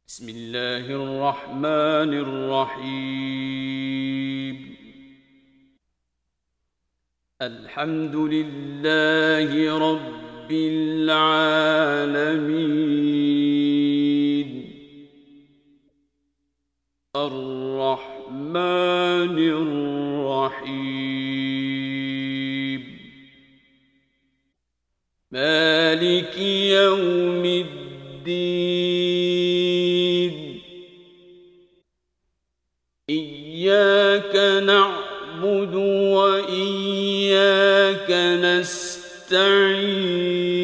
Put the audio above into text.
بسم الله الرحمن الرحيم. الحمد لله رب العالمين الرحمن الرحيم مالك يوم الدين إياك نعبد وإياك نستعين